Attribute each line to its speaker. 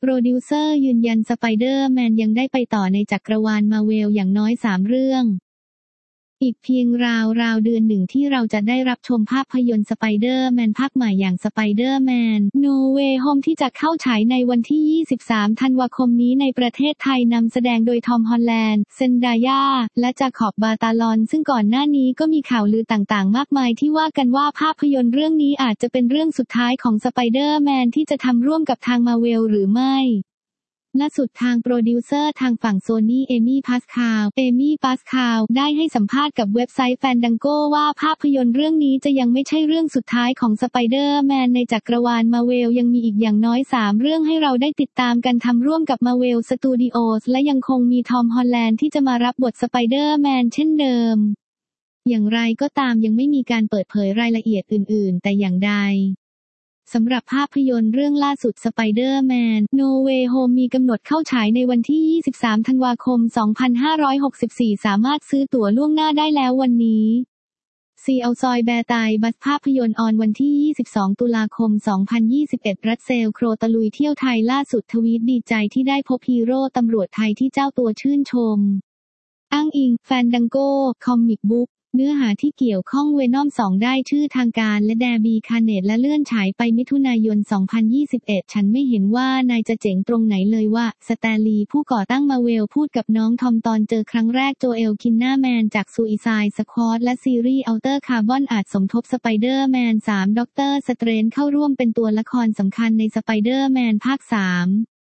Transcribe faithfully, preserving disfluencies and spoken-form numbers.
Speaker 1: โปรดิวเซอร์ยืนยันสไปเดอร์แมนยังได้ไปต่อในจักรวาลมาร์เวลอย่างน้อยสามเรื่องอีกเพียงราวราวเดือนหนึ่งที่เราจะได้รับชมภาพยนตร์สไปเดอร์แมนภาคใหม่อย่างสไปเดอร์แมน No Way Home ที่จะเข้าฉายในวันที่ยี่สิบสามธันวาคมนี้ในประเทศไทยนำแสดงโดยทอมฮอลแลนด์เซนดายาและจาคอบบาตาลอนซึ่งก่อนหน้านี้ก็มีข่าวลือต่างๆมากมายที่ว่ากันว่าภาพยนตร์เรื่องนี้อาจจะเป็นเรื่องสุดท้ายของสไปเดอร์แมนที่จะทำร่วมกับทางมาร์เวลหรือไม่ล่าสุดทางโปรดิวเซอร์ทางฝั่งโซนี่เอมี่พาสคาลเอมี่พาสคาลได้ให้สัมภาษณ์กับเว็บไซต์แฟนดังโกว่าภาพยนตร์เรื่องนี้จะยังไม่ใช่เรื่องสุดท้ายของสไปเดอร์แมนในจักรวาลมาร์เวลยังมีอีกอย่างน้อยสามเรื่องให้เราได้ติดตามกันทำร่วมกับมาร์เวลสตูดิโอสและยังคงมีทอมฮอลแลนด์ที่จะมารับบทสไปเดอร์แมนเช่นเดิมอย่างไรก็ตามยังไม่มีการเปิดเผยรายละเอียดอื่นๆแต่อย่างใดสำหรับภาพยนตร์เรื่องล่าสุด Spider-Man No Way Home มีกำหนดเข้าฉายในวันที่ยี่สิบสามธันวาคมสองพันห้าร้อยหกสิบสี่สามารถซื้อตั๋วล่วงหน้าได้แล้ววันนี้ซีเอาซอยแบร์ไตบัสภาพยนตร์ออนวันที่ยี่สิบสองตุลาคมสองพันยี่สิบเอ็ดรัสเซลโครตะลุยเที่ยวไทยล่าสุดทวีตดีใจที่ได้พบฮีโร่ตำรวจไทยที่เจ้าตัวชื่นชมอ้างอิงแฟนดังโก้คอมิกบุ๊กเนื้อหาที่เกี่ยวข้องเวนอมสองได้ชื่อทางการและแดบีคาเนตและเลื่อนฉายไปมิถุนายนสองพันยี่สิบเอ็ดฉันไม่เห็นว่านายจะเจ๋งตรงไหนเลยว่าสแตนลีย์ผู้ก่อตั้งมาร์เวลพูดกับน้องทอมตอนเจอครั้งแรกโจเอลคินนาแมนจากซูอิไซด์สควอดและซีรีส์อัลเตอร์คาร์บอนอาจสมทบสไปเดอร์แมนสามด็อกเตอร์สเตรนจ์เข้าร่วมเป็นตัวละครสำคัญในสไปเดอร์แมนภาคสาม